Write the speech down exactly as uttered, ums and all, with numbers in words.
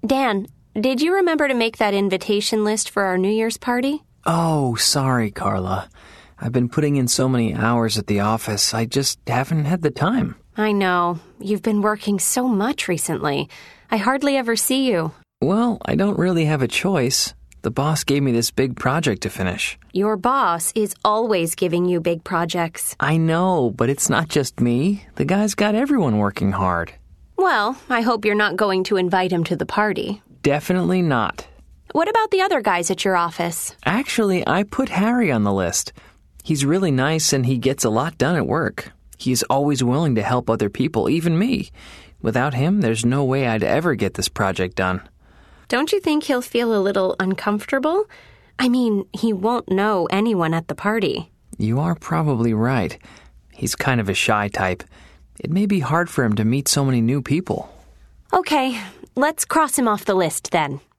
Dan, did you remember to make that invitation list for our New Year's party? Oh, sorry, Carla. I've been putting in so many hours at the office, I just haven't had the time. I know. You've been working so much recently. I hardly ever see you. Well, I don't really have a choice. The boss gave me this big project to finish. Your boss is always giving you big projects. I know, but it's not just me. The guy's got everyone working hard. Well, I hope you're not going to invite him to the party. Definitely not. What about the other guys at your office? Actually, I put Harry on the list. He's really nice and he gets a lot done at work. He's always willing to help other people, even me. Without him, there's no way I'd ever get this project done. Don't you think he'll feel a little uncomfortable? I mean, he won't know anyone at the party. You are probably right. He's kind of a shy type. It may be hard for him to meet so many new people. Okay, let's cross him off the list then.